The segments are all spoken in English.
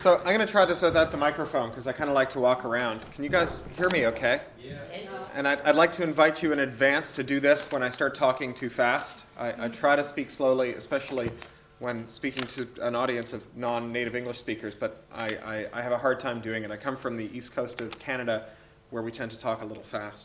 So I'm going to try this without the microphone because I kind of like to walk around. Can you guys hear me okay? Yeah. And I'd like to invite you in advance to do this when I start talking too fast. I try to speak slowly, especially when speaking to an audience of non-native English speakers, but I have a hard time doing it. I come from the east coast of Canada where we tend to talk a little fast.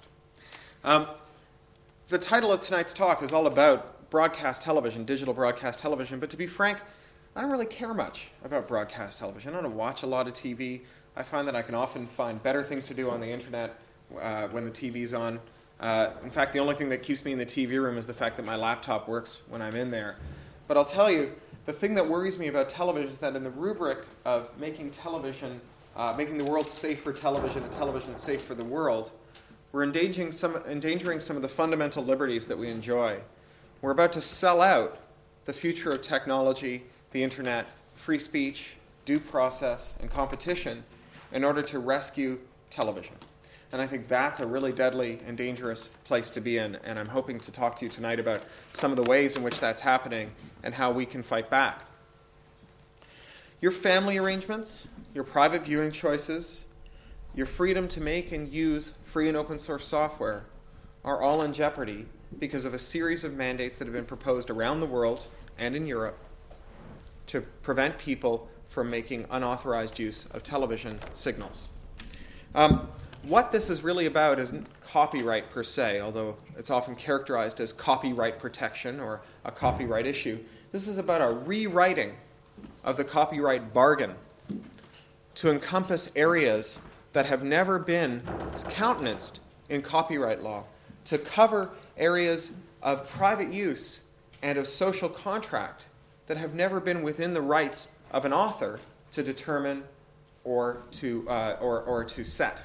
The title of tonight's talk is all about broadcast television, digital broadcast television, but to be frank, I don't really care much about broadcast television. I don't watch a lot of TV. I find that I can often find better things to do on the internet when the TV's on. In fact, the only thing that keeps me in the TV room is the fact that my laptop works when I'm in there. But I'll tell you, the thing that worries me about television is that in the rubric of making television, making the world safe for television and television safe for the world, we're endangering some of the fundamental liberties that we enjoy. We're about to sell out the future of technology, the internet, free speech, due process, and competition in order to rescue television. And I think that's a really deadly and dangerous place to be in, and I'm hoping to talk to you tonight about some of the ways in which that's happening and how we can fight back. Your family arrangements, your private viewing choices, your freedom to make and use free and open source software are all in jeopardy because of a series of mandates that have been proposed around the world and in Europe to prevent people from making unauthorized use of television signals. What this is really about isn't copyright per se, although it's often characterized as copyright protection or a copyright issue. This is about a rewriting of the copyright bargain to encompass areas that have never been countenanced in copyright law, to cover areas of private use and of social contract that have never been within the rights of an author to determine or to set.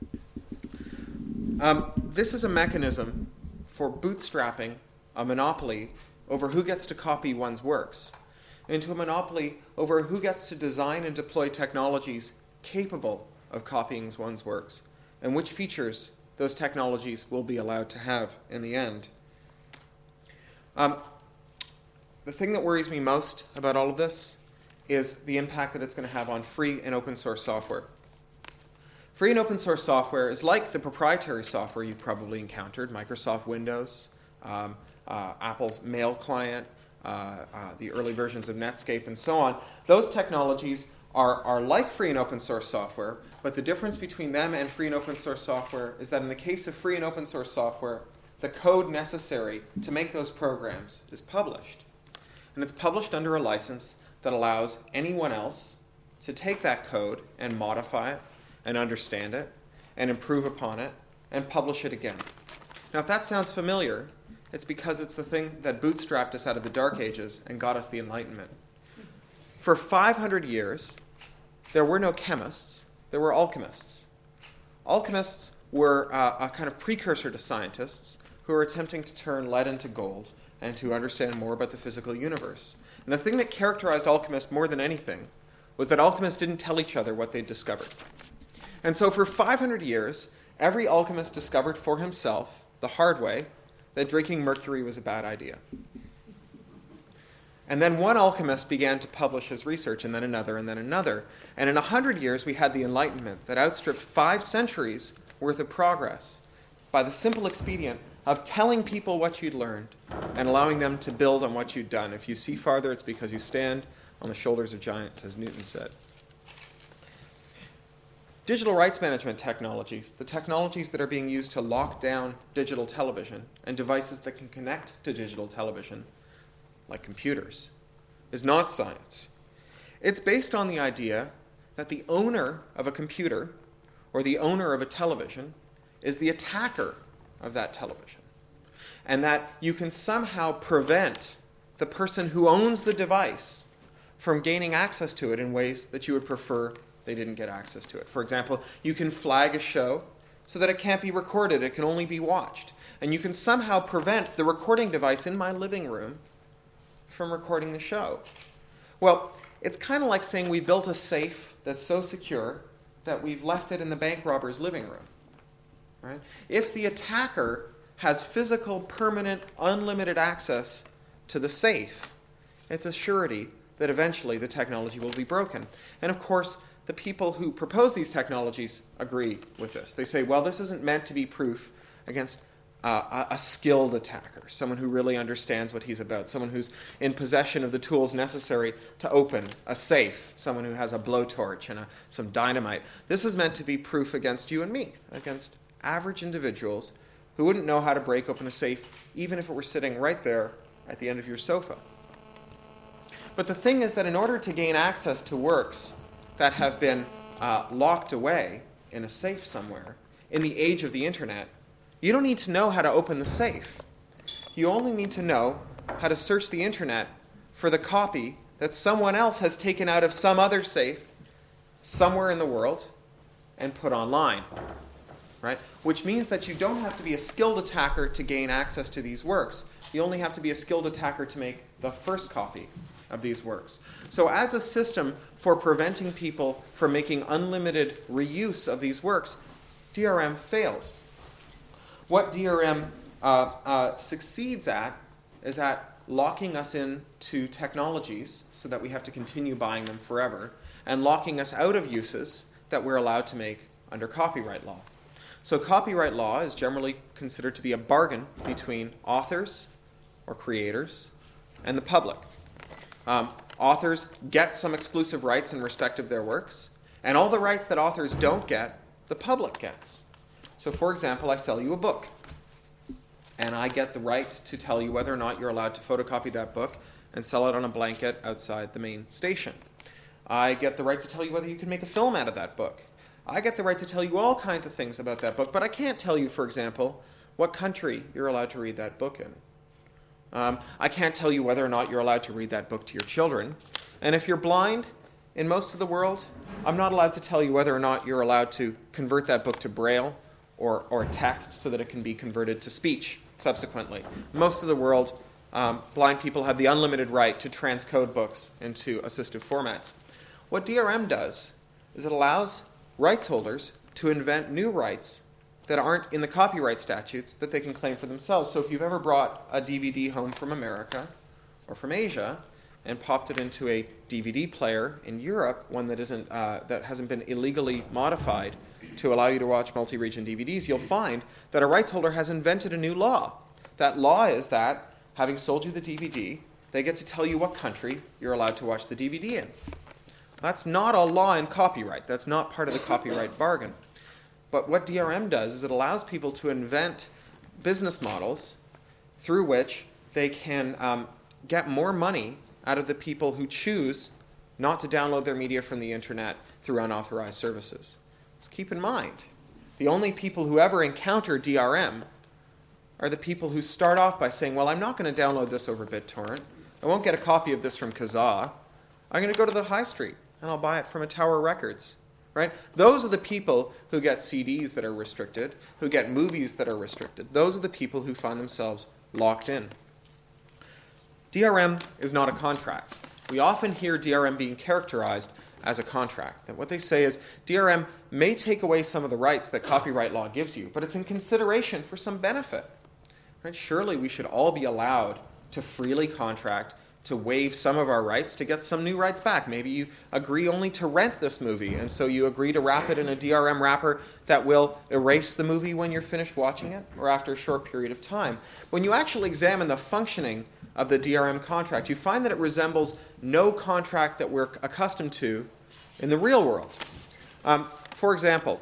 This is a mechanism for bootstrapping a monopoly over who gets to copy one's works into a monopoly over who gets to design and deploy technologies capable of copying one's works and which features those technologies will be allowed to have in the end. The thing that worries me most about all of this is the impact that it's going to have on free and open source software. Free and open source software is like the proprietary software you've probably encountered, Microsoft Windows, Apple's Mail client, the early versions of Netscape, and so on. Those technologies are like free and open source software, but the difference between them and free and open source software is that in the case of free and open source software, the code necessary to make those programs is published. And it's published under a license that allows anyone else to take that code and modify it and understand it and improve upon it and publish it again. Now, if that sounds familiar, it's because it's the thing that bootstrapped us out of the Dark Ages and got us the Enlightenment. For 500 years, there were no chemists, there were alchemists. Alchemists were a kind of precursor to scientists who were attempting to turn lead into gold and to understand more about the physical universe. And the thing that characterized alchemists more than anything was that alchemists didn't tell each other what they'd discovered. And so for 500 years, every alchemist discovered for himself, the hard way, that drinking mercury was a bad idea. And then one alchemist began to publish his research, and then another, and then another. And in 100 years, we had the Enlightenment that outstripped 5 centuries worth of progress by the simple expedient of telling people what you'd learned and allowing them to build on what you'd done. If you see farther, it's because you stand on the shoulders of giants, as Newton said. Digital rights management technologies, the technologies that are being used to lock down digital television and devices that can connect to digital television, like computers, is not science. It's based on the idea that the owner of a computer or the owner of a television is the attacker of that television, and that you can somehow prevent the person who owns the device from gaining access to it in ways that you would prefer they didn't get access to it. For example, you can flag a show so that it can't be recorded, it can only be watched. And you can somehow prevent the recording device in my living room from recording the show. Well, it's kind of like saying we built a safe that's so secure that we've left it in the bank robber's living room. Right? If the attacker has physical, permanent, unlimited access to the safe, it's a surety that eventually the technology will be broken. And of course, the people who propose these technologies agree with this. They say, well, this isn't meant to be proof against a skilled attacker, someone who really understands what he's about, someone who's in possession of the tools necessary to open a safe, someone who has a blowtorch and some dynamite. This is meant to be proof against you and me, against average individuals who wouldn't know how to break open a safe, even if it were sitting right there at the end of your sofa. But the thing is that in order to gain access to works that have been locked away in a safe somewhere, in the age of the internet, you don't need to know how to open the safe. You only need to know how to search the internet for the copy that someone else has taken out of some other safe somewhere in the world and put online. Right? Which means that you don't have to be a skilled attacker to gain access to these works. You only have to be a skilled attacker to make the first copy of these works. So as a system for preventing people from making unlimited reuse of these works, DRM fails. What DRM succeeds at is at locking us into technologies so that we have to continue buying them forever, and locking us out of uses that we're allowed to make under copyright law. So copyright law is generally considered to be a bargain between authors or creators and the public. Authors get some exclusive rights in respect of their works, and all the rights that authors don't get, the public gets. So for example, I sell you a book, and I get the right to tell you whether or not you're allowed to photocopy that book and sell it on a blanket outside the main station. I get the right to tell you whether you can make a film out of that book. I get the right to tell you all kinds of things about that book, but I can't tell you, for example, what country you're allowed to read that book in. I can't tell you whether or not you're allowed to read that book to your children. And if you're blind, in most of the world, I'm not allowed to tell you whether or not you're allowed to convert that book to Braille or text so that it can be converted to speech subsequently. Most of the world, blind people have the unlimited right to transcode books into assistive formats. What DRM does is it allows rights holders to invent new rights that aren't in the copyright statutes that they can claim for themselves. So if you've ever brought a DVD home from America or from Asia and popped it into a DVD player in Europe, one that hasn't been illegally modified to allow you to watch multi-region DVDs, you'll find that a rights holder has invented a new law. That law is that, having sold you the DVD, they get to tell you what country you're allowed to watch the DVD in. That's not a law in copyright. That's not part of the copyright bargain. But what DRM does is it allows people to invent business models through which they can get more money out of the people who choose not to download their media from the internet through unauthorized services. So keep in mind, the only people who ever encounter DRM are the people who start off by saying, well, I'm not going to download this over BitTorrent. I won't get a copy of this from Kazaa. I'm going to go to the high street and I'll buy it from a Tower Records. Right? Those are the people who get CDs that are restricted, who get movies that are restricted. Those are the people who find themselves locked in. DRM is not a contract. We often hear DRM being characterized as a contract. And what they say is DRM may take away some of the rights that copyright law gives you, but it's in consideration for some benefit. Right? Surely we should all be allowed to freely contract to waive some of our rights to get some new rights back. Maybe you agree only to rent this movie, and so you agree to wrap it in a DRM wrapper that will erase the movie when you're finished watching it, or after a short period of time. When you actually examine the functioning of the DRM contract, you find that it resembles no contract that we're accustomed to in the real world. For example,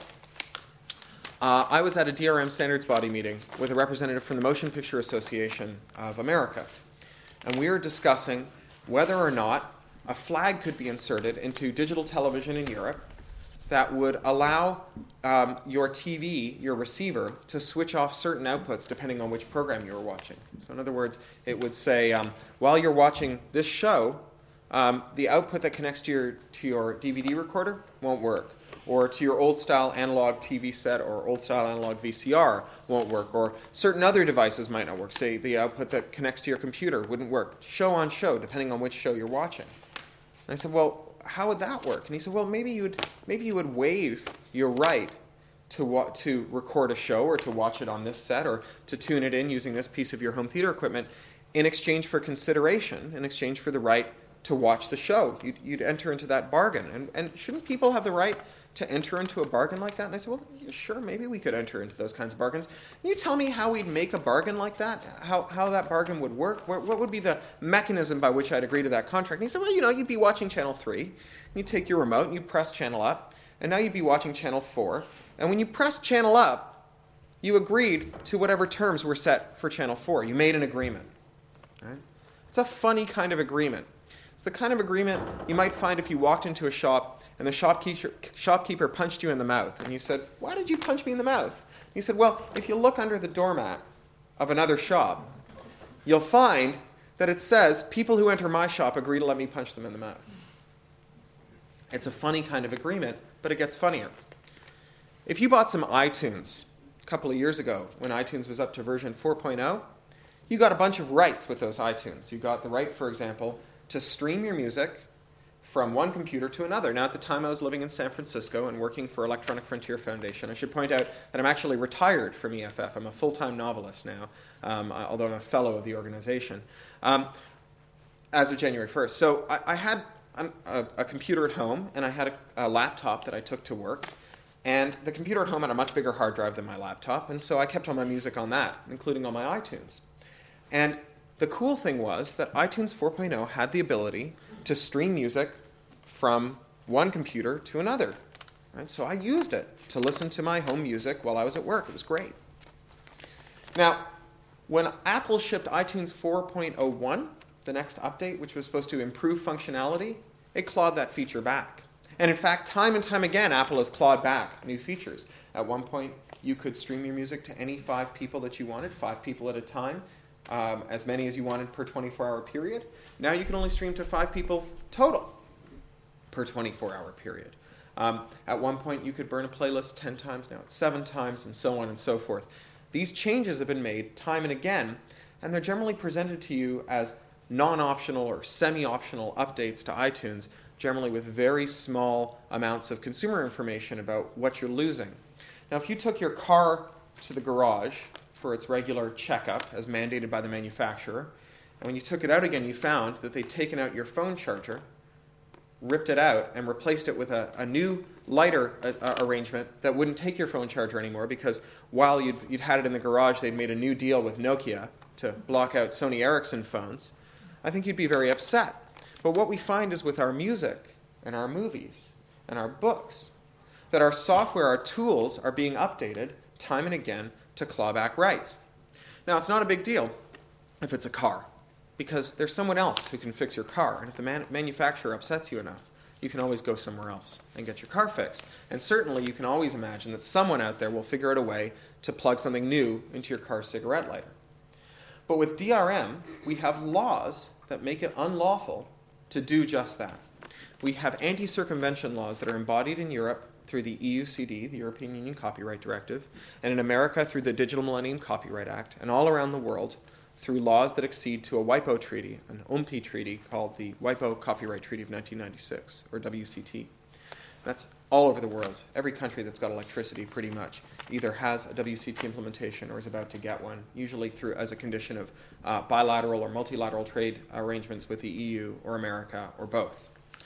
I was at a DRM standards body meeting with a representative from the Motion Picture Association of America. And we were discussing whether or not a flag could be inserted into digital television in Europe that would allow your TV, your receiver, to switch off certain outputs depending on which program you were watching. So in other words, it would say, while you're watching this show, the output that connects to your DVD recorder won't work. Or to your old-style analog TV set or old-style analog VCR won't work. Or certain other devices might not work. Say the output that connects to your computer wouldn't work. Show on show, depending on which show you're watching. And I said, well, how would that work? And he said, well, maybe you would waive your right to record a show or to watch it on this set or to tune it in using this piece of your home theater equipment in exchange for consideration, in exchange for the right to watch the show. You'd enter into that bargain. And shouldn't people have the right to enter into a bargain like that? And I said, well, yeah, sure, maybe we could enter into those kinds of bargains. Can you tell me how we'd make a bargain like that? How that bargain would work? What would be the mechanism by which I'd agree to that contract? And he said, well, you'd be watching Channel 3, and you'd take your remote, and you'd press Channel Up, and now you'd be watching Channel 4. And when you pressed Channel Up, you agreed to whatever terms were set for Channel 4. You made an agreement. Right? It's a funny kind of agreement. It's the kind of agreement you might find if you walked into a shop and the shopkeeper punched you in the mouth. And you said, why did you punch me in the mouth? And he said, well, if you look under the doormat of another shop, you'll find that it says, people who enter my shop agree to let me punch them in the mouth. It's a funny kind of agreement, but it gets funnier. If you bought some iTunes a couple of years ago, when iTunes was up to version 4.0, you got a bunch of rights with those iTunes. You got the right, for example, to stream your music from one computer to another. Now, at the time, I was living in San Francisco and working for Electronic Frontier Foundation. I should point out that I'm actually retired from EFF. I'm a full-time novelist now, although I'm a fellow of the organization, as of January 1st. So I had a computer at home, and I had a laptop that I took to work. And the computer at home had a much bigger hard drive than my laptop, and so I kept all my music on that, including all my iTunes. And the cool thing was that iTunes 4.0 had the ability to stream music from one computer to another. Right? So I used it to listen to my home music while I was at work. It was great. Now, when Apple shipped iTunes 4.01, the next update, which was supposed to improve functionality, it clawed that feature back. And in fact, time and time again, Apple has clawed back new features. At one point, you could stream your music to any 5 people that you wanted, 5 people at a time, as many as you wanted per 24-hour period. Now you can only stream to 5 people total per 24-hour period. At one point, you could burn a playlist 10 times, now it's 7 times, and so on and so forth. These changes have been made time and again, and they're generally presented to you as non-optional or semi-optional updates to iTunes, generally with very small amounts of consumer information about what you're losing. Now, if you took your car to the garage for its regular checkup, as mandated by the manufacturer, and when you took it out again, you found that they'd taken out your phone charger, ripped it out, and replaced it with a new lighter arrangement that wouldn't take your phone charger anymore, because while you'd had it in the garage, they'd made a new deal with Nokia to block out Sony Ericsson phones, I think you'd be very upset. But what we find is with our music and our movies and our books, that our software, our tools are being updated time and again to claw back rights. Now, it's not a big deal if it's a car, because there's someone else who can fix your car. And if the manufacturer upsets you enough, you can always go somewhere else and get your car fixed. And certainly you can always imagine that someone out there will figure out a way to plug something new into your car's cigarette lighter. But with DRM, we have laws that make it unlawful to do just that. We have anti-circumvention laws that are embodied in Europe through the EUCD, the European Union Copyright Directive, and in America through the Digital Millennium Copyright Act, and all around the world through laws that accede to a WIPO treaty, an UMPI treaty called the WIPO Copyright Treaty of 1996, or WCT. That's all over the world. Every country that's got electricity pretty much either has a WCT implementation or is about to get one, usually through as a condition of bilateral or multilateral trade arrangements with the EU or America or both.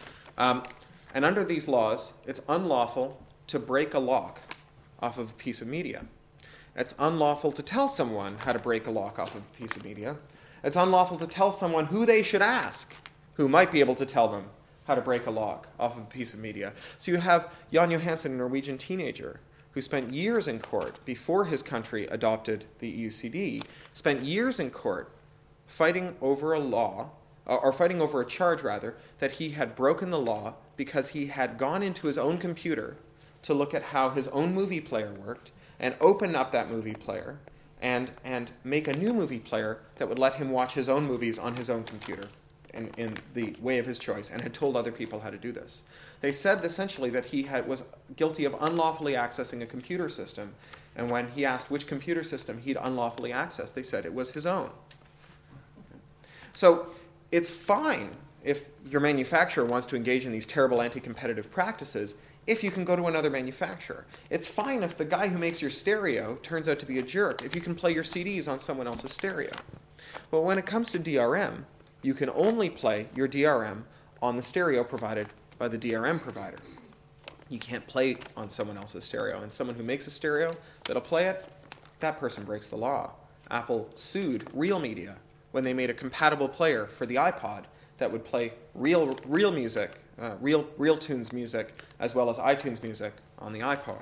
And under these laws, it's unlawful to break a lock off of a piece of media. It's unlawful to tell someone how to break a lock off of a piece of media. It's unlawful to tell someone who they should ask, who might be able to tell them how to break a lock off of a piece of media. So you have Jan Johansson, a Norwegian teenager, who spent years in court before his country adopted the EUCD, spent years in court fighting over a law, or fighting over a charge, rather, that he had broken the law because he had gone into his own computer to look at how his own movie player worked and open up that movie player and make a new movie player that would let him watch his own movies on his own computer in the way of his choice, and had told other people how to do this. They said essentially that he was guilty of unlawfully accessing a computer system, and when he asked which computer system he'd unlawfully accessed, they said it was his own. So it's fine if your manufacturer wants to engage in these terrible anti-competitive practices if you can go to another manufacturer. It's fine if the guy who makes your stereo turns out to be a jerk, if you can play your CDs on someone else's stereo. But when it comes to DRM, you can only play your DRM on the stereo provided by the DRM provider. You can't play on someone else's stereo. And someone who makes a stereo that'll play it, that person breaks the law. Apple sued Real Media when they made a compatible player for the iPod that would play real music, real tunes music, as well as iTunes music on the iPod.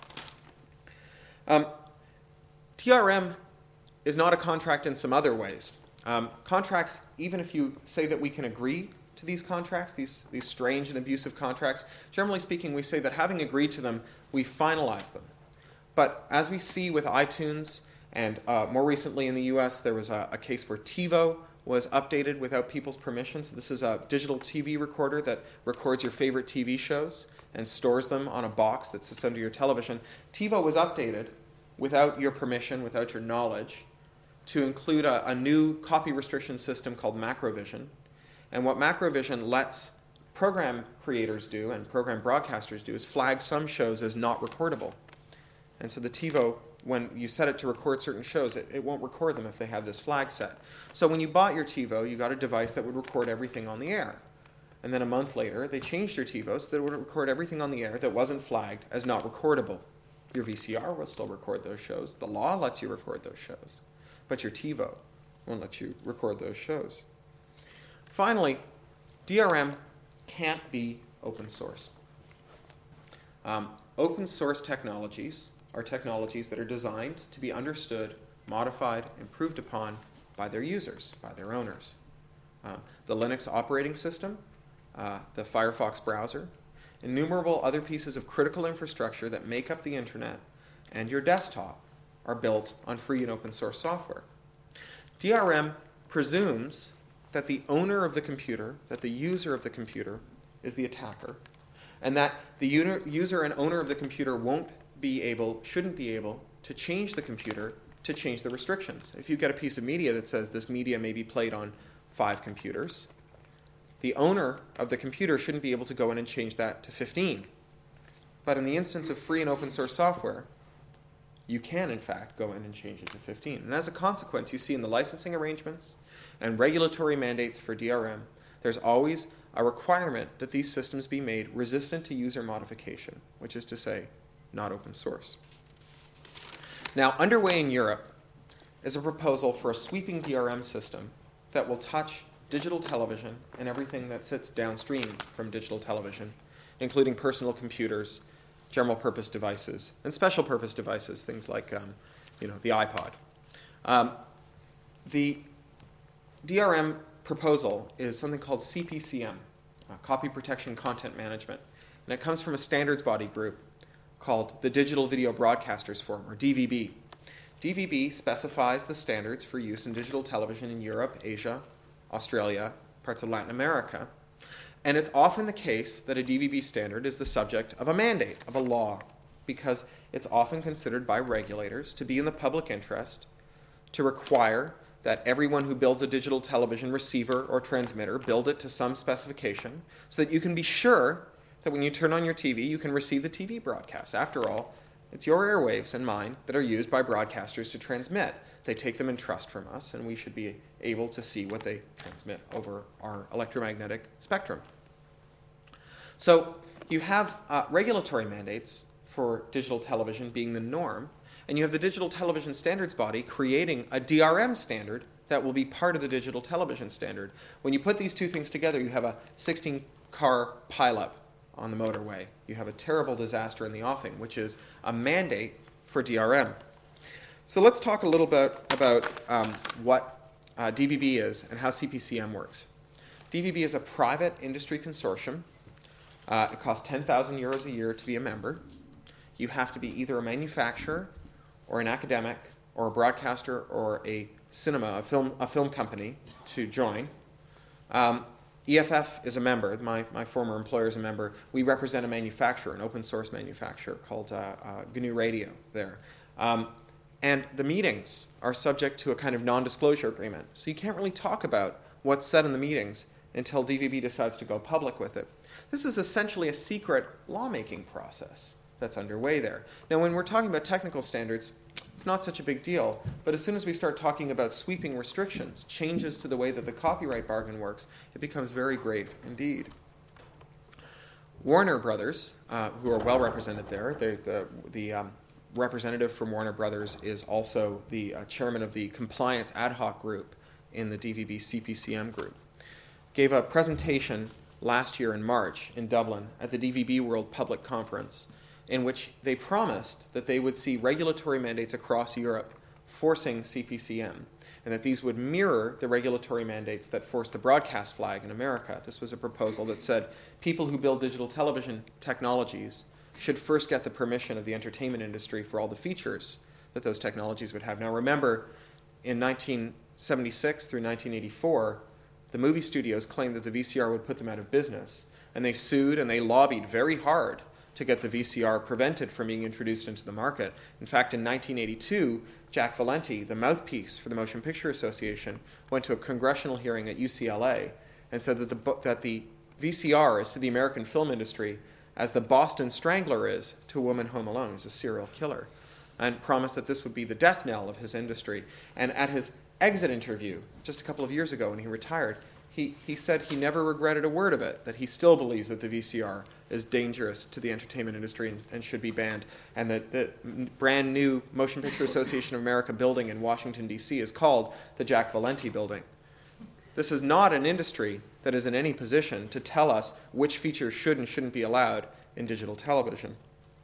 DRM is not a contract in some other ways. Contracts, even if you say that we can agree to these contracts, these strange and abusive contracts, generally speaking, we say that having agreed to them, we finalize them. But as we see with iTunes, and more recently in the US, there was a case where TiVo was updated without people's permission. So this is a digital TV recorder that records your favorite TV shows and stores them on a box that sits under your television. TiVo was updated without your permission, without your knowledge, to include a new copy restriction system called Macrovision. And what Macrovision lets program creators do and program broadcasters do is flag some shows as not recordable. And so the TiVo, when you set it to record certain shows, it won't record them if they have this flag set. So when you bought your TiVo, you got a device that would record everything on the air. And then a month later, they changed your TiVo so that it would record everything on the air that wasn't flagged as not recordable. Your VCR will still record those shows. The law lets you record those shows. But your TiVo won't let you record those shows. Finally, DRM can't be open source. Open source technologies are technologies that are designed to be understood, modified, improved upon by their users, by their owners. The Linux operating system, the Firefox browser, innumerable other pieces of critical infrastructure that make up the internet and your desktop are built on free and open source software. DRM presumes that the owner of the computer, that the user of the computer is the attacker, and that the user and owner of the computer shouldn't be able to change the computer to change the restrictions. If you get a piece of media that says this media may be played on 5 computers, the owner of the computer shouldn't be able to go in and change that to 15. But in the instance of free and open source software, you can, in fact, go in and change it to 15. And as a consequence, you see in the licensing arrangements and regulatory mandates for DRM, there's always a requirement that these systems be made resistant to user modification, which is to say, not open source. Now, underway in Europe is a proposal for a sweeping DRM system that will touch digital television and everything that sits downstream from digital television, including personal computers, general purpose devices, and special purpose devices, things like the iPod. The DRM proposal is something called CPCM, Copy Protection Content Management, and it comes from a standards body group called the Digital Video Broadcasters Forum, or DVB. DVB specifies the standards for use in digital television in Europe, Asia, Australia, parts of Latin America. And it's often the case that a DVB standard is the subject of a mandate, of a law, because it's often considered by regulators to be in the public interest to require that everyone who builds a digital television receiver or transmitter build it to some specification so that you can be sure that when you turn on your TV, you can receive the TV broadcast. After all, it's your airwaves and mine that are used by broadcasters to transmit. They take them in trust from us, and we should be able to see what they transmit over our electromagnetic spectrum. So you have regulatory mandates for digital television being the norm, and you have the Digital Television Standards Body creating a DRM standard that will be part of the digital television standard. When you put these two things together, you have a 16-car pileup on the motorway. You have a terrible disaster in the offing, which is a mandate for DRM. So let's talk a little bit about what DVB is and how CPCM works. DVB is a private industry consortium. It costs 10,000 euros a year to be a member. You have to be either a manufacturer or an academic or a broadcaster or a cinema, a film company to join. EFF is a member. My former employer is a member. We represent a manufacturer, an open source manufacturer called GNU Radio there. And the meetings are subject to a kind of non-disclosure agreement. So you can't really talk about what's said in the meetings until DVB decides to go public with it. This is essentially a secret lawmaking process. that's underway there. Now, when we're talking about technical standards, it's not such a big deal, but as soon as we start talking about sweeping restrictions, changes to the way that the copyright bargain works, it becomes very grave indeed. Warner Brothers, who are well represented there, the representative from Warner Brothers is also the chairman of the compliance ad hoc group in the DVB CPCM group, gave a presentation last year in March in Dublin at the DVB World Public Conference, in which they promised that they would see regulatory mandates across Europe forcing CPCM, and that these would mirror the regulatory mandates that forced the broadcast flag in America. This was a proposal that said people who build digital television technologies should first get the permission of the entertainment industry for all the features that those technologies would have. Now remember, in 1976 through 1984, the movie studios claimed that the VCR would put them out of business, and they sued and they lobbied very hard to get the VCR prevented from being introduced into the market. In fact, in 1982, Jack Valenti, the mouthpiece for the Motion Picture Association, went to a congressional hearing at UCLA and said that the VCR is to the American film industry as the Boston Strangler is to a woman home alone, who's a serial killer, and promised that this would be the death knell of his industry. And at his exit interview just a couple of years ago when he retired, he said he never regretted a word of it, that he still believes that the VCR is dangerous to the entertainment industry and should be banned, and that the brand new Motion Picture Association of America building in Washington, D.C. is called the Jack Valenti Building. This is not an industry that is in any position to tell us which features should and shouldn't be allowed in digital television.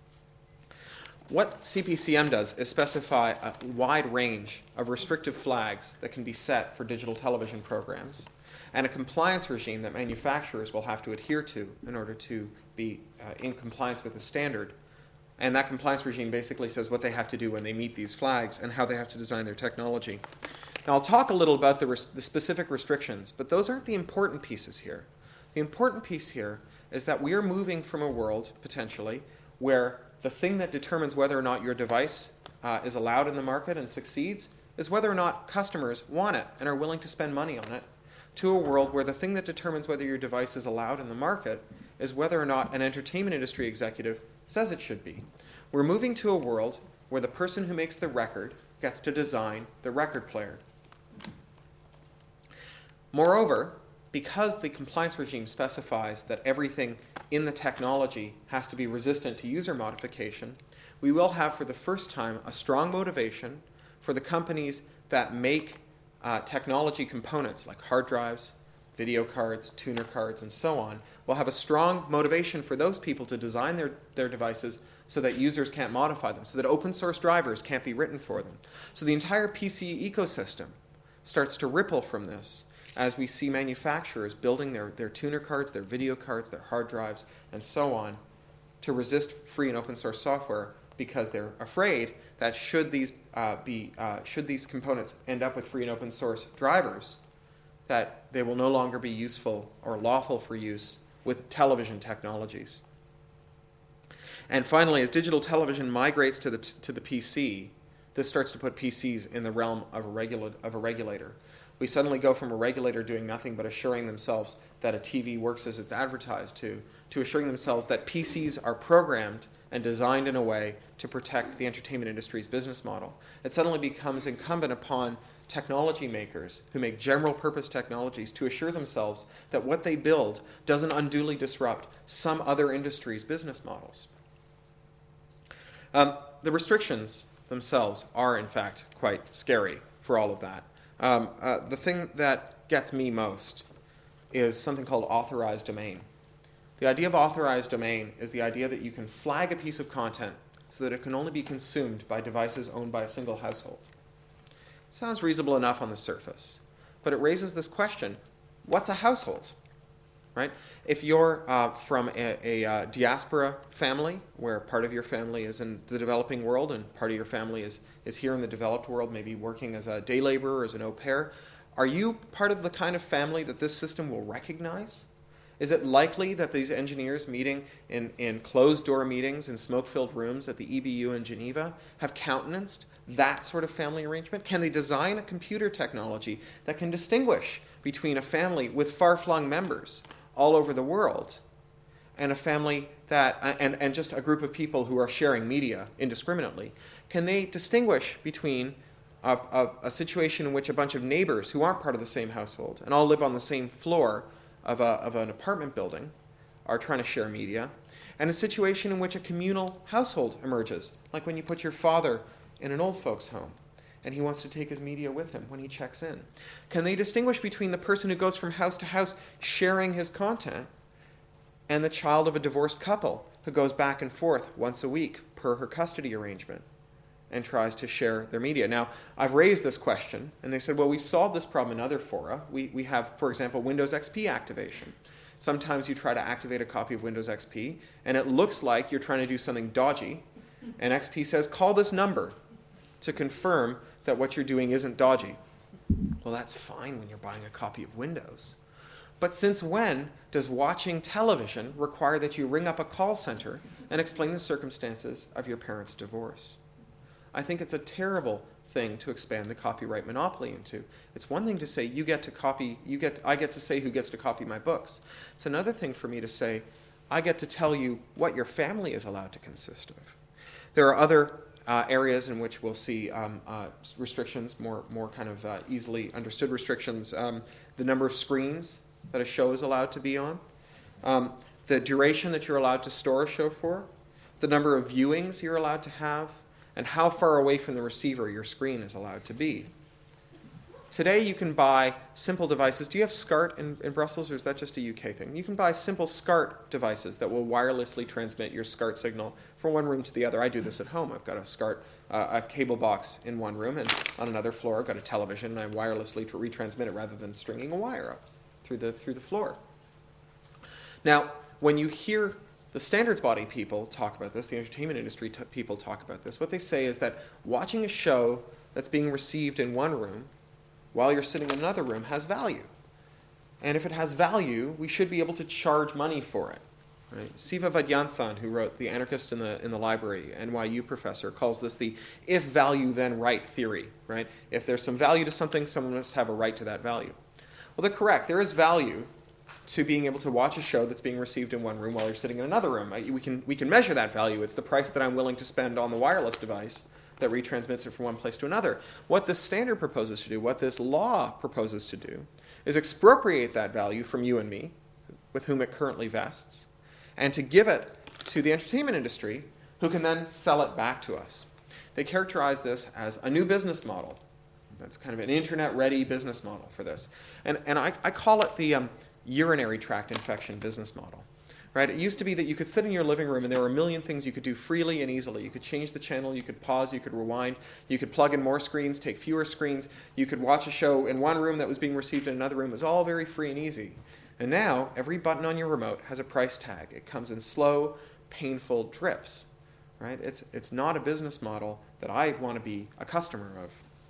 What CPCM does is specify a wide range of restrictive flags that can be set for digital television programs, and a compliance regime that manufacturers will have to adhere to in order to be in compliance with the standard. And that compliance regime basically says what they have to do when they meet these flags and how they have to design their technology. Now, I'll talk a little about the specific restrictions, but those aren't the important pieces here. The important piece here is that we are moving from a world, potentially, where the thing that determines whether or not your device is allowed in the market and succeeds is whether or not customers want it and are willing to spend money on it, to a world where the thing that determines whether your device is allowed in the market is whether or not an entertainment industry executive says it should be. We're moving to a world where the person who makes the record gets to design the record player. Moreover, because the compliance regime specifies that everything in the technology has to be resistant to user modification, we will have for the first time a strong motivation for the companies that make technology components like hard drives, video cards, tuner cards, and so on. Will have a strong motivation for those people to design their devices so that users can't modify them, so that open source drivers can't be written for them. So the entire PC ecosystem starts to ripple from this as we see manufacturers building their tuner cards, their video cards, their hard drives, and so on to resist free and open source software, because they're afraid that should these components end up with free and open source drivers, that they will no longer be useful or lawful for use with television technologies. And finally, as digital television migrates to the PC, this starts to put PCs in the realm of a regulator. We suddenly go from a regulator doing nothing but assuring themselves that a TV works as it's advertised to assuring themselves that PCs are programmed and designed in a way to protect the entertainment industry's business model. It suddenly becomes incumbent upon technology makers who make general purpose technologies to assure themselves that what they build doesn't unduly disrupt some other industry's business models. The restrictions themselves are, in fact, quite scary for all of that. The thing that gets me most is something called authorized domain. The idea of authorized domain is the idea that you can flag a piece of content so that it can only be consumed by devices owned by a single household. It sounds reasonable enough on the surface, but it raises this question: what's a household? Right? If you're from a diaspora family, where part of your family is in the developing world and part of your family is here in the developed world, maybe working as a day laborer or as an au pair, are you part of the kind of family that this system will recognize? Is it likely that these engineers meeting in closed-door meetings in smoke-filled rooms at the EBU in Geneva have countenanced that sort of family arrangement? Can they design a computer technology that can distinguish between a family with far-flung members all over the world and a family that, and just a group of people who are sharing media indiscriminately, can they distinguish between a situation in which a bunch of neighbors who aren't part of the same household and all live on the same floor of an apartment building are trying to share media, and a situation in which a communal household emerges, like when you put your father in an old folks' home and he wants to take his media with him when he checks in? Can they distinguish between the person who goes from house to house sharing his content and the child of a divorced couple who goes back and forth once a week per her custody arrangement and tries to share their media? Now, I've raised this question, and they said, well, we've solved this problem in other fora. We have, for example, Windows XP activation. Sometimes you try to activate a copy of Windows XP, and it looks like you're trying to do something dodgy, and XP says, call this number to confirm that what you're doing isn't dodgy. Well, that's fine when you're buying a copy of Windows. But since when does watching television require that you ring up a call center and explain the circumstances of your parents' divorce? I think it's a terrible thing to expand the copyright monopoly into. It's one thing to say I get to say who gets to copy my books. It's another thing for me to say I get to tell you what your family is allowed to consist of. There are other areas in which we'll see restrictions, more kind of easily understood restrictions. The number of screens that a show is allowed to be on, the duration that you're allowed to store a show for, the number of viewings you're allowed to have, and how far away from the receiver your screen is allowed to be. Today you can buy simple devices. Do you have SCART in Brussels, or is that just a UK thing? You can buy simple SCART devices that will wirelessly transmit your SCART signal from one room to the other. I do this at home. I've got a SCART, a cable box in one room, and on another floor I've got a television, and I wirelessly retransmit it rather than stringing a wire up through the floor. Now, when you hear the standards body people talk about this, the entertainment industry people talk about this, what they say is that watching a show that's being received in one room while you're sitting in another room has value. And if it has value, we should be able to charge money for it. Right? Siva Vaidyanathan, who wrote The Anarchist in the Library, NYU professor, calls this the if value then right theory. Right? If there's some value to something, someone must have a right to that value. Well, they're correct. There is value to being able to watch a show that's being received in one room while you're sitting in another room. We can measure that value. It's the price that I'm willing to spend on the wireless device that retransmits it from one place to another. What this standard proposes to do, what this law proposes to do, is expropriate that value from you and me, with whom it currently vests, and to give it to the entertainment industry, who can then sell it back to us. They characterize this as a new business model. That's kind of an internet-ready business model for this. And I call it the urinary tract infection business model. Right? It used to be that you could sit in your living room and there were a million things you could do freely and easily. You could change the channel, you could pause, you could rewind, you could plug in more screens, take fewer screens, you could watch a show in one room that was being received in another room. It was all very free and easy. And now, every button on your remote has a price tag. It comes in slow, painful drips. Right? It's not a business model that I want to be a customer of.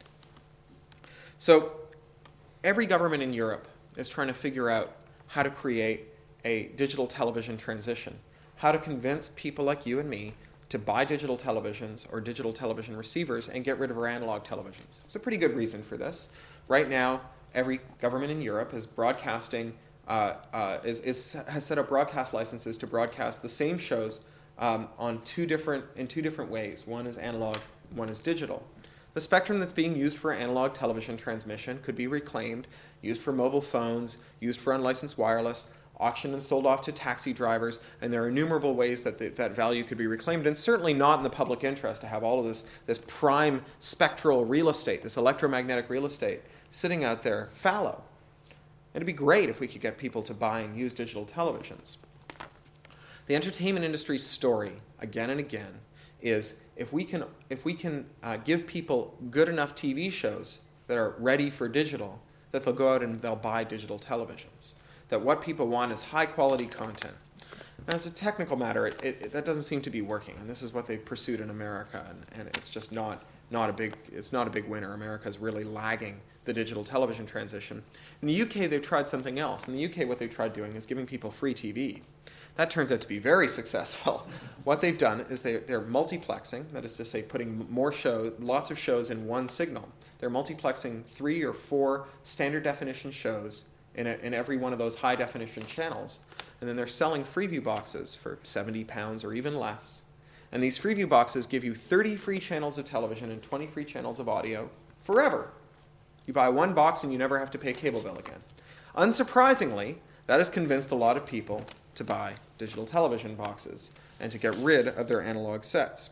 So, every government in Europe is trying to figure out how to create a digital television transition, how to convince people like you and me to buy digital televisions or digital television receivers and get rid of our analog televisions. There's a pretty good reason for this. Right now, every government in Europe is broadcasting, has set up broadcast licenses to broadcast the same shows in two different ways. One is analog, one is digital. The spectrum that's being used for analog television transmission could be reclaimed, used for mobile phones, used for unlicensed wireless, auctioned and sold off to taxi drivers, and there are innumerable ways that that value could be reclaimed, and certainly not in the public interest to have all of this prime spectral real estate, this electromagnetic real estate, sitting out there fallow. It'd be great if we could get people to buy and use digital televisions. The entertainment industry's story, again and again, is if we can give people good enough TV shows that are ready for digital, that they'll go out and they'll buy digital televisions. That what people want is high-quality content. Now, as a technical matter, that doesn't seem to be working, and this is what they've pursued in America, and it's just not a big winner. America is really lagging the digital television transition. In the UK, they've tried something else. In the UK, what they've tried doing is giving people free TV. That turns out to be very successful. What they've done is they're multiplexing, that is to say, putting lots of shows in one signal. They're multiplexing 3 or 4 standard definition shows in every one of those high definition channels. and then they're selling Freeview boxes for £70 or even less. And these Freeview boxes give you 30 free channels of television and 20 free channels of audio forever. You buy one box and you never have to pay a cable bill again. Unsurprisingly, that has convinced a lot of people to buy digital television boxes and to get rid of their analog sets.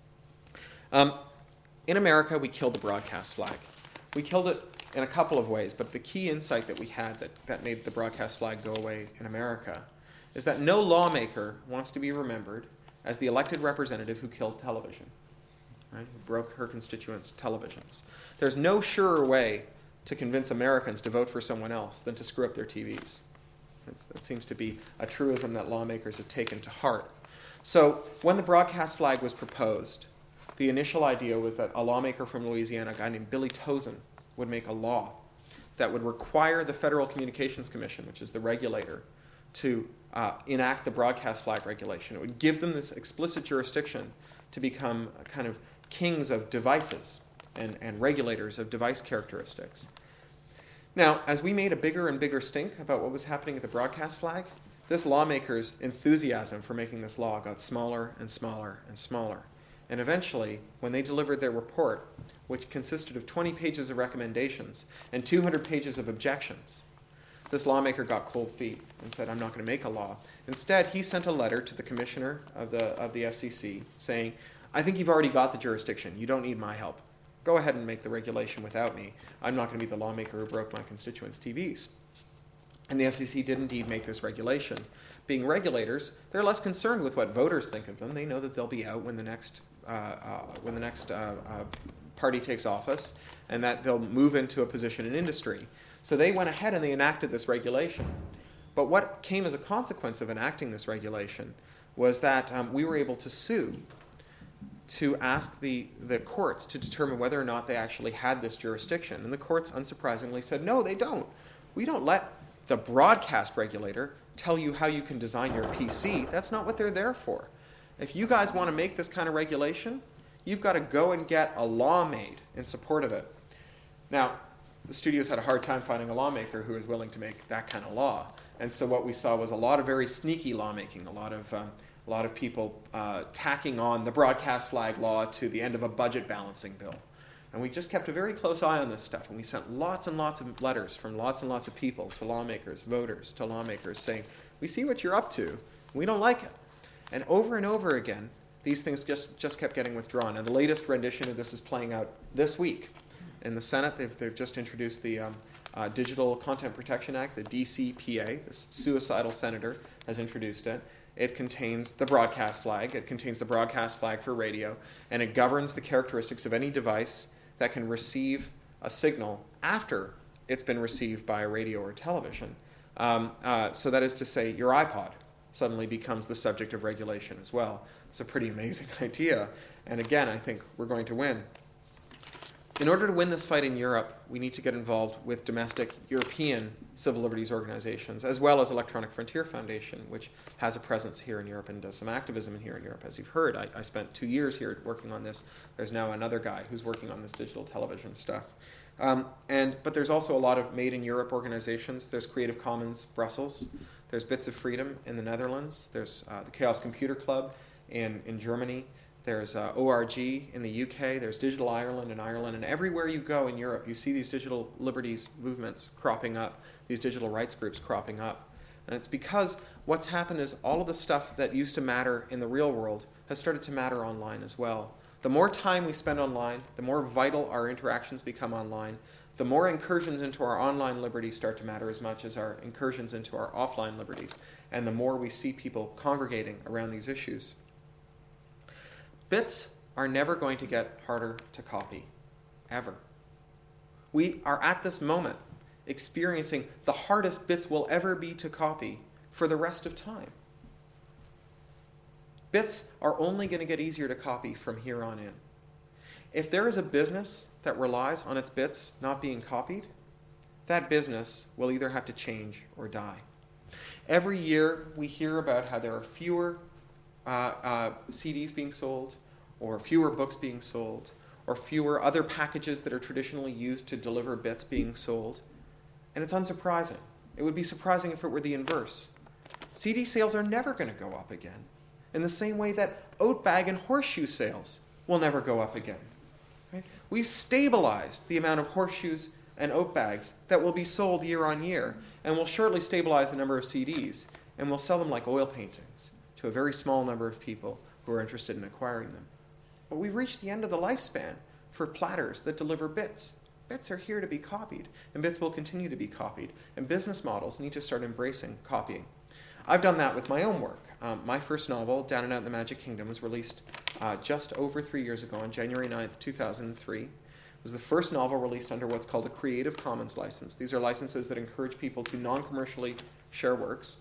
In America, we killed the broadcast flag. We killed it in a couple of ways, but the key insight that we had that made the broadcast flag go away in America is that no lawmaker wants to be remembered as the elected representative who killed television, right? Who broke her constituents' televisions. There's no surer way to convince Americans to vote for someone else than to screw up their TVs. That seems to be a truism that lawmakers have taken to heart. So when the broadcast flag was proposed, the initial idea was that a lawmaker from Louisiana, a guy named Billy Tozan, would make a law that would require the Federal Communications Commission, which is the regulator, to enact the broadcast flag regulation. It would give them this explicit jurisdiction to become kind of kings of devices and regulators of device characteristics. Now, as we made a bigger and bigger stink about what was happening at the broadcast flag, this lawmaker's enthusiasm for making this law got smaller and smaller and smaller. And eventually, when they delivered their report, which consisted of 20 pages of recommendations and 200 pages of objections, this lawmaker got cold feet and said, I'm not going to make a law. Instead, he sent a letter to the commissioner of the FCC saying, I think you've already got the jurisdiction. You don't need my help. Go ahead and make the regulation without me. I'm not going to be the lawmaker who broke my constituents' TVs. And the FCC did indeed make this regulation. Being regulators, they're less concerned with what voters think of them. They know that they'll be out when the next party takes office, and that they'll move into a position in industry. So they went ahead and they enacted this regulation. But what came as a consequence of enacting this regulation was that we were able to sue to ask the courts to determine whether or not they actually had this jurisdiction. And the courts, unsurprisingly, said, no, they don't. We don't let the broadcast regulator tell you how you can design your PC. That's not what they're there for. If you guys want to make this kind of regulation, you've got to go and get a law made in support of it. Now, the studios had a hard time finding a lawmaker who was willing to make that kind of law. And so what we saw was a lot of very sneaky lawmaking, a lot of people tacking on the broadcast flag law to the end of a budget balancing bill. And we just kept a very close eye on this stuff. And we sent lots and lots of letters from lots and lots of people to lawmakers, voters, to lawmakers saying, we see what you're up to. We don't like it. And over again, these things just kept getting withdrawn. And the latest rendition of this is playing out this week. In the Senate, they've just introduced the Digital Content Protection Act, the DCPA. This suicidal senator has introduced it. It contains the broadcast flag. It contains the broadcast flag for radio. And it governs the characteristics of any device that can receive a signal after it's been received by a radio or television. So that is to say, your iPod suddenly becomes the subject of regulation as well. It's a pretty amazing idea. And again, I think we're going to win. In order to win this fight in Europe, we need to get involved with domestic European civil liberties organizations, as well as Electronic Frontier Foundation, which has a presence here in Europe and does some activism here in Europe. As you've heard, I spent 2 years here working on this. There's now another guy who's working on this digital television stuff. But there's also a lot of Made in Europe organizations. There's Creative Commons Brussels. There's Bits of Freedom in the Netherlands. There's the Chaos Computer Club in Germany. There's ORG in the UK. There's Digital Ireland in Ireland. And everywhere you go in Europe, you see these digital liberties movements cropping up, these digital rights groups cropping up. And it's because what's happened is all of the stuff that used to matter in the real world has started to matter online as well. The more time we spend online, the more vital our interactions become online, the more incursions into our online liberties start to matter as much as our incursions into our offline liberties, and the more we see people congregating around these issues. Bits are never going to get harder to copy, ever. We are at this moment experiencing the hardest bits will ever be to copy for the rest of time. Bits are only going to get easier to copy from here on in. If there is a business that relies on its bits not being copied, that business will either have to change or die. Every year we hear about how there are fewer CDs being sold, or fewer books being sold, or fewer other packages that are traditionally used to deliver bits being sold. And it's unsurprising. It would be surprising if it were the inverse. CD sales are never going to go up again, in the same way that oat bag and horseshoe sales will never go up again. Right? We've stabilized the amount of horseshoes and oat bags that will be sold year on year, and we'll shortly stabilize the number of CDs, and we'll sell them like oil paintings to a very small number of people who are interested in acquiring them. But we've reached the end of the lifespan for platters that deliver bits. Bits are here to be copied, and bits will continue to be copied, and business models need to start embracing copying. I've done that with my own work. My first novel, Down and Out in the Magic Kingdom, was released just over 3 years ago on January 9th, 2003. It was the first novel released under what's called a Creative Commons license. These are licenses that encourage people to non-commercially share works.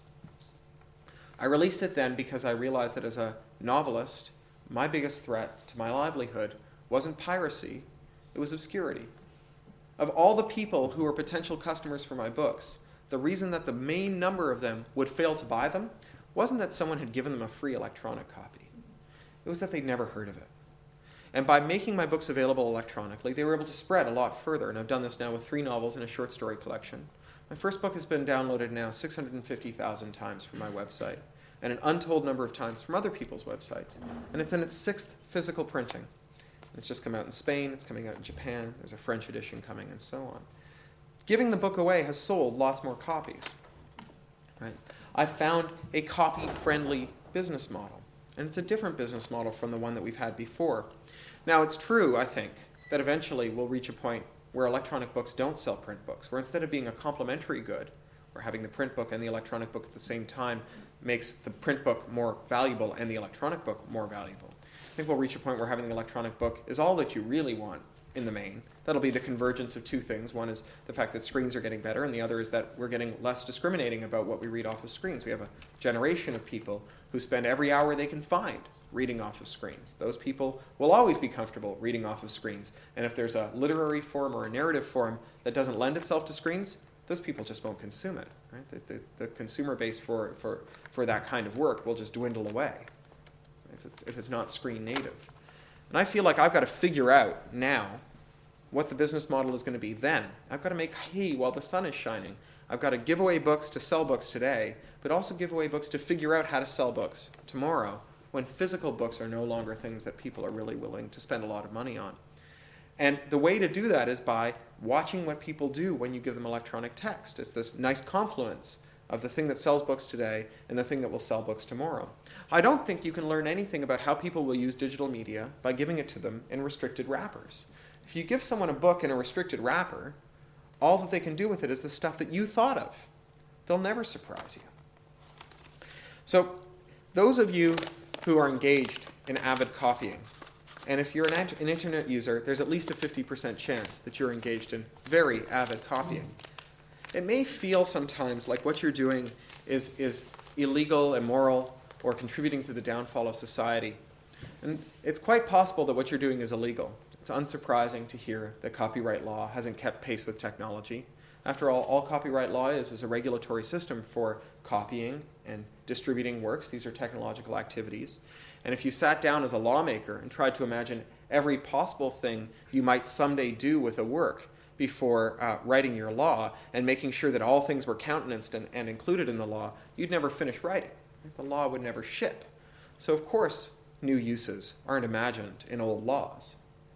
I released it then because I realized that as a novelist, my biggest threat to my livelihood wasn't piracy, it was obscurity. Of all the people who were potential customers for my books, the reason that the main number of them would fail to buy them wasn't that someone had given them a free electronic copy. It was that they'd never heard of it. And by making my books available electronically, they were able to spread a lot further. And I've done this now with 3 novels and a short story collection. My first book has been downloaded now 650,000 times from my website, and an untold number of times from other people's websites. And it's in its 6th physical printing. It's just come out in Spain, it's coming out in Japan, there's a French edition coming, and so on. Giving the book away has sold lots more copies. Right? I've found a copy-friendly business model, and it's a different business model from the one that we've had before. Now, it's true, I think, that eventually we'll reach a point where electronic books don't sell print books, where instead of being a complementary good, where having the print book and the electronic book at the same time makes the print book more valuable and the electronic book more valuable. I think we'll reach a point where having the electronic book is all that you really want in the main. That'll be the convergence of 2 things. One is the fact that screens are getting better, and the other is that we're getting less discriminating about what we read off of screens. We have a generation of people who spend every hour they can find reading off of screens. Those people will always be comfortable reading off of screens. And if there's a literary form or a narrative form that doesn't lend itself to screens, those people just won't consume it. Right? The consumer base for that kind of work will just dwindle away if it's not screen native. And I feel like I've got to figure out now what the business model is going to be then. I've got to make hay while the sun is shining. I've got to give away books to sell books today, but also give away books to figure out how to sell books tomorrow, when physical books are no longer things that people are really willing to spend a lot of money on. And the way to do that is by watching what people do when you give them electronic text. It's this nice confluence of the thing that sells books today and the thing that will sell books tomorrow. I don't think you can learn anything about how people will use digital media by giving it to them in restricted wrappers. If you give someone a book in a restricted wrapper, all that they can do with it is the stuff that you thought of. They'll never surprise you. So those of you who are engaged in avid copying, and if you're an internet user, there's at least a 50% chance that you're engaged in very avid copying. It may feel sometimes like what you're doing is illegal, immoral, or contributing to the downfall of society. And it's quite possible that what you're doing is illegal. It's unsurprising to hear that copyright law hasn't kept pace with technology. After all copyright law is a regulatory system for copying and distributing works. These are technological activities. And if you sat down as a lawmaker and tried to imagine every possible thing you might someday do with a work before writing your law and making sure that all things were countenanced and included in the law, you'd never finish writing. The law would never ship. So of course, new uses aren't imagined in old laws.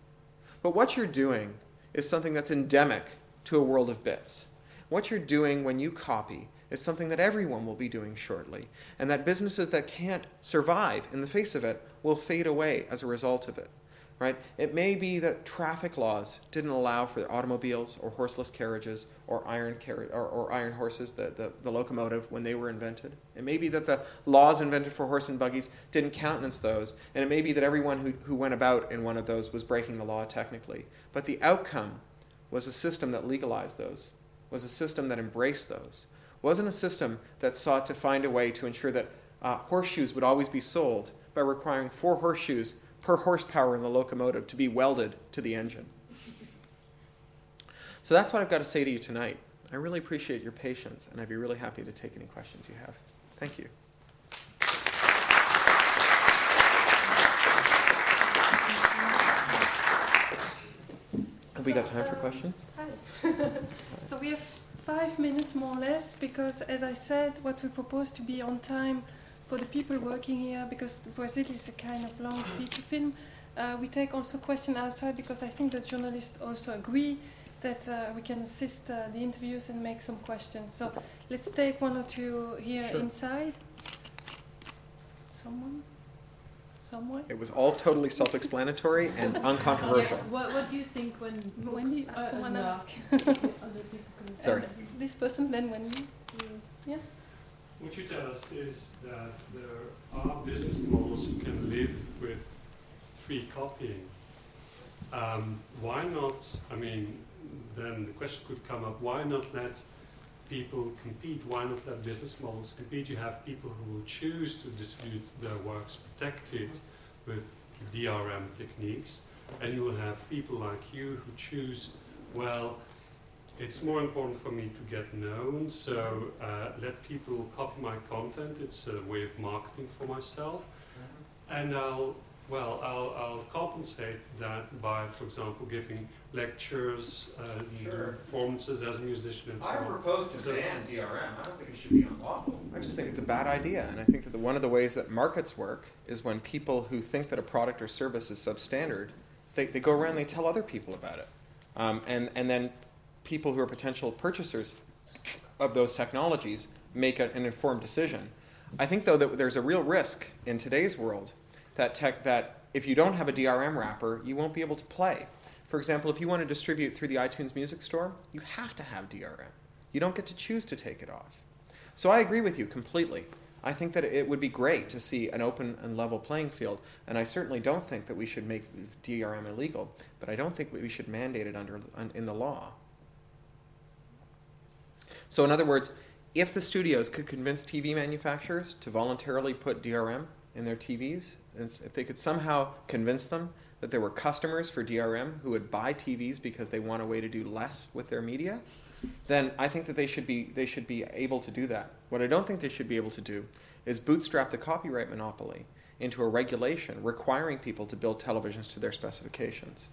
But what you're doing is something that's endemic to a world of bits. What you're doing when you copy is something that everyone will be doing shortly, and that businesses that can't survive in the face of it will fade away as a result of it. Right? It may be that traffic laws didn't allow for automobiles or horseless carriages or iron horses, the locomotive, when they were invented. It may be that the laws invented for horse and buggies didn't countenance those, and it may be that everyone who went about in one of those was breaking the law technically. But the outcome was a system that legalized those, was a system that embraced those, wasn't a system that sought to find a way to ensure that horseshoes would always be sold by requiring 4 horseshoes per horsepower in the locomotive to be welded to the engine. So that's what I've got to say to you tonight. I really appreciate your patience, and I'd be really happy to take any questions you have. Thank you. Have we got time for questions? Hi. So we have 5 minutes more or less, because as I said, what we propose to be on time for the people working here, because Brazil is a kind of long feature film. We take also questions outside, because I think the journalists also agree that we can assist the interviews and make some questions. So let's take one or two here inside. Someone? Somewhere? It was all totally self-explanatory and uncontroversial. Yeah. What do you think when someone ask? other people can... Sorry. This person, then when you... Yeah? What you tell us is that there are business models who can live with free copying. Why not, I mean, then the question could come up, why not let people compete? Why not let business models compete? You have people who will choose to distribute their works protected with DRM techniques, and you will have people like you who choose, well, it's more important for me to get known, so let people copy my content. It's a way of marketing for myself, and I'll compensate that by, for example, giving lectures, performances as a musician, and so on. I propose to ban DRM. I don't think it should be unlawful. I just think it's a bad idea, and I think that one of the ways that markets work is when people who think that a product or service is substandard, they go around and they tell other people about it, and then people who are potential purchasers of those technologies make an informed decision. I think, though, that there's a real risk in today's world that if you don't have a DRM wrapper, you won't be able to play. For example, if you want to distribute through the iTunes Music Store, you have to have DRM. You don't get to choose to take it off. So I agree with you completely. I think that it would be great to see an open and level playing field, and I certainly don't think that we should make DRM illegal, but I don't think we should mandate it in the law. So in other words, if the studios could convince TV manufacturers to voluntarily put DRM in their TVs, if they could somehow convince them that there were customers for DRM who would buy TVs because they want a way to do less with their media, then I think that they should be able to do that. What I don't think they should be able to do is bootstrap the copyright monopoly into a regulation requiring people to build televisions to their specifications.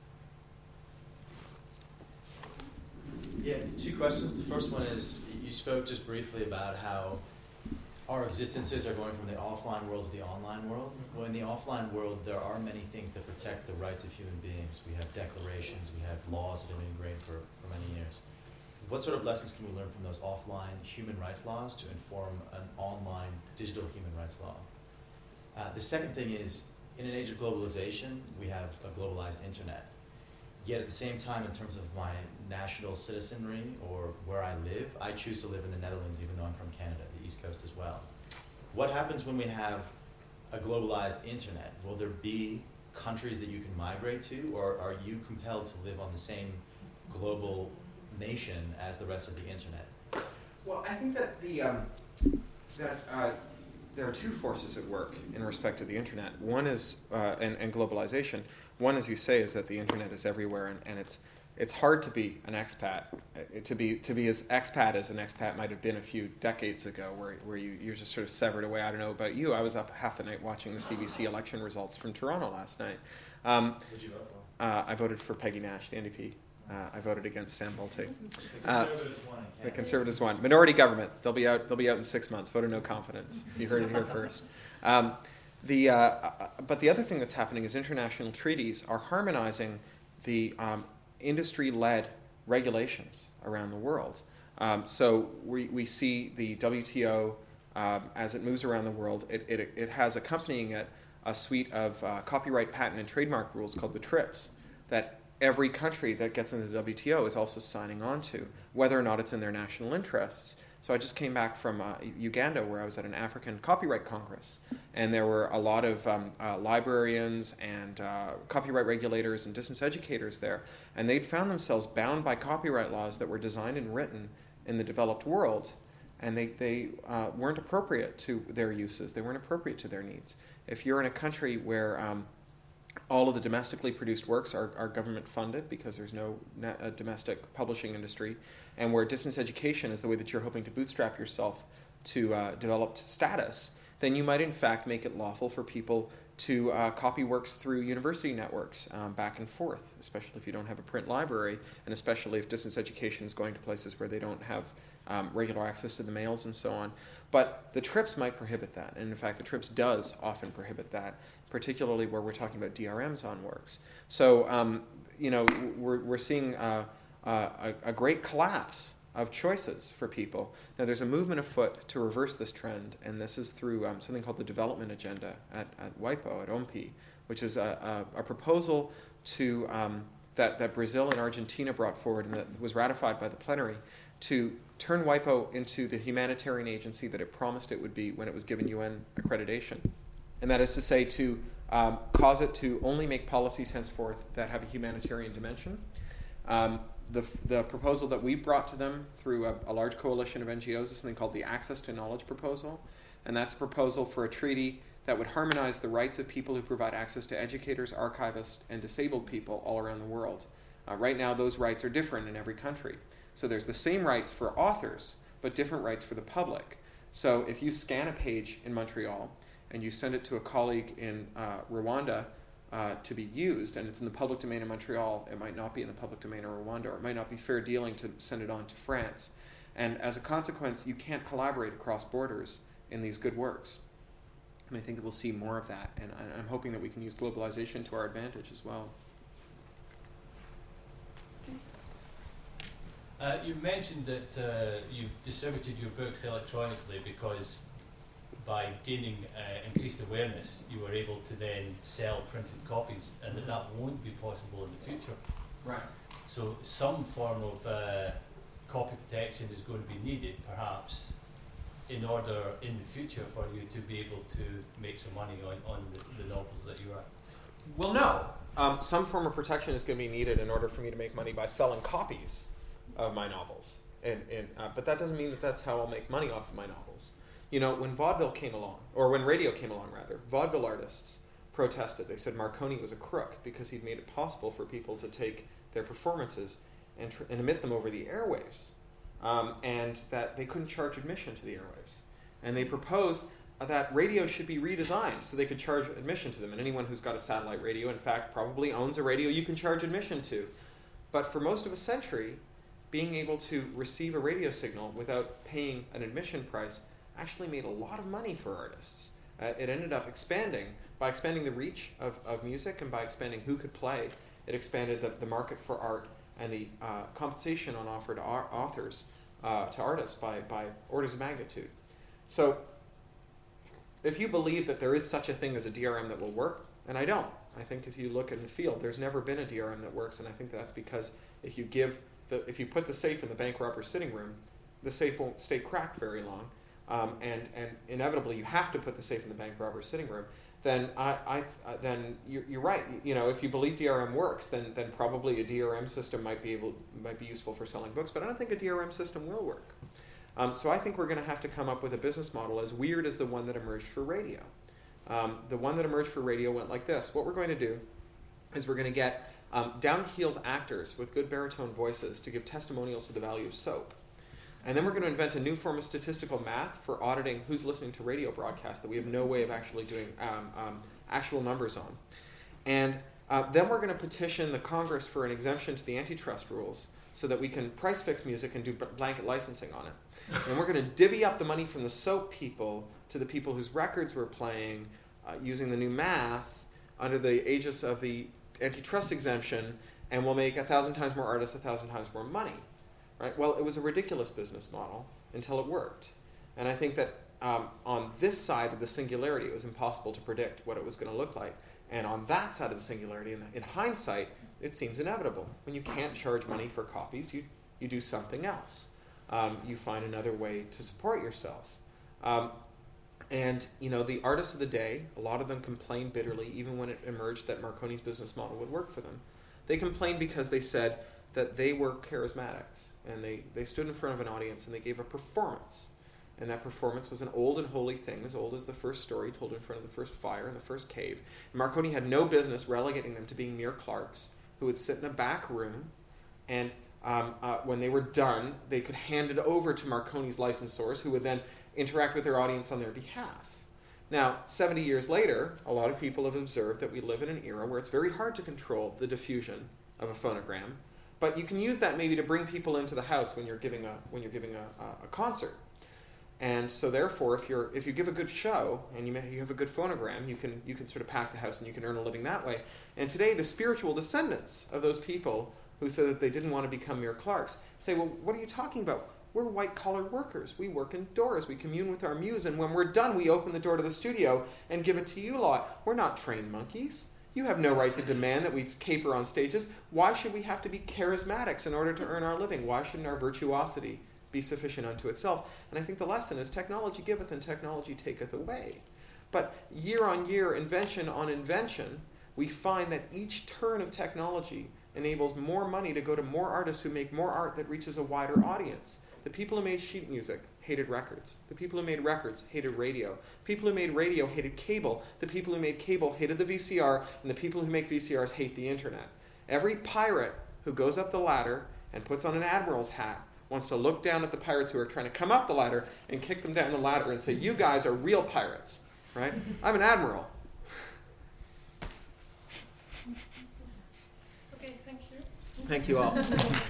Yeah, two questions. The first one is, you spoke just briefly about how our existences are going from the offline world to the online world. Well, in the offline world, there are many things that protect the rights of human beings. We have declarations, we have laws that have been ingrained for many years. What sort of lessons can we learn from those offline human rights laws to inform an online digital human rights law? The second thing is, in an age of globalization, we have a globalized internet. Yet at the same time, in terms of my national citizenry or where I live, I choose to live in the Netherlands even though I'm from Canada, the East Coast as well. What happens when we have a globalized internet? Will there be countries that you can migrate to, or are you compelled to live on the same global nation as the rest of the internet? Well, I think that there are two forces at work in respect to the internet. One is, and globalization. One, as you say, is that the internet is everywhere, and it's hard to be an expat, to be as expat as an expat might have been a few decades ago, where you're just sort of severed away. I don't know about you. I was up half the night watching the CBC election results from Toronto last night. What did you vote for? I voted for Peggy Nash, the NDP. I voted against Sam Bolte. The Conservatives won. Minority government. They'll be out in 6 months. Vote of no confidence. You heard it here first. But the other thing that's happening is international treaties are harmonizing the industry-led regulations around the world. So we see the WTO as it moves around the world. It has accompanying it a suite of copyright, patent, and trademark rules called the TRIPS that every country that gets into the WTO is also signing on to, whether or not it's in their national interests. So I just came back from Uganda, where I was at an African Copyright Congress, and there were a lot of librarians and copyright regulators and distance educators there, and they'd found themselves bound by copyright laws that were designed and written in the developed world, and they weren't appropriate to their uses. They weren't appropriate to their needs. If you're in a country where all of the domestically produced works are government funded because there's no domestic publishing industry, and where distance education is the way that you're hoping to bootstrap yourself to developed status, then you might in fact make it lawful for people to copy works through university networks back and forth, especially if you don't have a print library, and especially if distance education is going to places where they don't have regular access to the mails and so on. But the TRIPS might prohibit that, and in fact the TRIPS does often prohibit that, particularly where we're talking about DRMs on works. So we're seeing a great collapse of choices for people. Now there's a movement afoot to reverse this trend, and this is through something called the Development Agenda at WIPO, at OMPI, which is a proposal to that Brazil and Argentina brought forward and that was ratified by the plenary to turn WIPO into the humanitarian agency that it promised it would be when it was given UN accreditation. And that is to say, to cause it to only make policies henceforth that have a humanitarian dimension. The proposal that we brought to them through a large coalition of NGOs is something called the Access to Knowledge Proposal. And that's a proposal for a treaty that would harmonize the rights of people who provide access to educators, archivists, and disabled people all around the world. Right now, those rights are different in every country. So there's the same rights for authors, but different rights for the public. So if you scan a page in Montreal and you send it to a colleague in Rwanda to be used, and it's in the public domain in Montreal, it might not be in the public domain in Rwanda, or it might not be fair dealing to send it on to France. And as a consequence, you can't collaborate across borders in these good works. And I think that we'll see more of that, and I'm hoping that we can use globalization to our advantage as well. You mentioned that you've distributed your books electronically because by gaining increased awareness, you were able to then sell printed copies, and that won't be possible in the future. Right. So some form of copy protection is going to be needed, perhaps, in order in the future for you to be able to make some money on the novels that you write. Well, no. Some form of protection is going to be needed in order for me to make money by selling copies of my novels. But that doesn't mean that that's how I'll make money off of my novels. You know, when vaudeville came along, or when radio came along rather, vaudeville artists protested. They said Marconi was a crook because he'd made it possible for people to take their performances and emit them over the airwaves, and that they couldn't charge admission to the airwaves. And they proposed that radio should be redesigned so they could charge admission to them. And anyone who's got a satellite radio, in fact, probably owns a radio you can charge admission to. But for most of a century, being able to receive a radio signal without paying an admission price actually made a lot of money for artists. It ended up expanding. By expanding the reach of music and by expanding who could play, it expanded the market for art and the compensation on offer to authors, to artists by orders of magnitude. So if you believe that there is such a thing as a DRM that will work, and I don't. I think if you look in the field, there's never been a DRM that works, and I think that's because if you put the safe in the bank robber's sitting room, the safe won't stay cracked very long, and inevitably you have to put the safe in the bank robber's sitting room. Then then you're right. You know, if you believe DRM works, then probably a DRM system might be useful for selling books. But I don't think a DRM system will work. So I think we're going to have to come up with a business model as weird as the one that emerged for radio. The one that emerged for radio went like this. What we're going to do is we're going to get down-heels actors with good baritone voices to give testimonials to the value of soap. And then we're going to invent a new form of statistical math for auditing who's listening to radio broadcasts that we have no way of actually doing actual numbers on. And then we're going to petition the Congress for an exemption to the antitrust rules so that we can price fix music and do blanket licensing on it. And we're going to divvy up the money from the soap people to the people whose records we're playing using the new math under the aegis of the antitrust exemption, and we'll make 1,000 times more artists, 1,000 times more money. Right? Well, it was a ridiculous business model until it worked. And I think that on this side of the singularity, it was impossible to predict what it was going to look like. And on that side of the singularity, in hindsight, it seems inevitable. When you can't charge money for copies, you do something else. You find another way to support yourself. And you know, the artists of the day, a lot of them complained bitterly, even when it emerged that Marconi's business model would work for them. They complained because they said that they were charismatics, and they stood in front of an audience and they gave a performance. And that performance was an old and holy thing, as old as the first story told in front of the first fire in the first cave. And Marconi had no business relegating them to being mere clerks who would sit in a back room, and when they were done, they could hand it over to Marconi's licensors, who would then interact with their audience on their behalf. Now, 70 years later, a lot of people have observed that we live in an era where it's very hard to control the diffusion of a phonogram, but you can use that maybe to bring people into the house when you're giving a concert. And so therefore, if you give a good show and you have a good phonogram, you can sort of pack the house and you can earn a living that way. And today, the spiritual descendants of those people who said that they didn't want to become mere clerks say, well, what are you talking about? We're white-collar workers. We work indoors. We commune with our muse. And when we're done, we open the door to the studio and give it to you lot. We're not trained monkeys. You have no right to demand that we caper on stages. Why should we have to be charismatics in order to earn our living? Why shouldn't our virtuosity be sufficient unto itself? And I think the lesson is technology giveth and technology taketh away. But year on year, invention on invention, we find that each turn of technology enables more money to go to more artists who make more art that reaches a wider audience. The people who made sheet music hated records. The people who made records hated radio. People who made radio hated cable. The people who made cable hated the VCR. And the people who make VCRs hate the internet. Every pirate who goes up the ladder and puts on an admiral's hat wants to look down at the pirates who are trying to come up the ladder and kick them down the ladder and say, you guys are real pirates, right? I'm an admiral. Okay, thank you. Thank you all.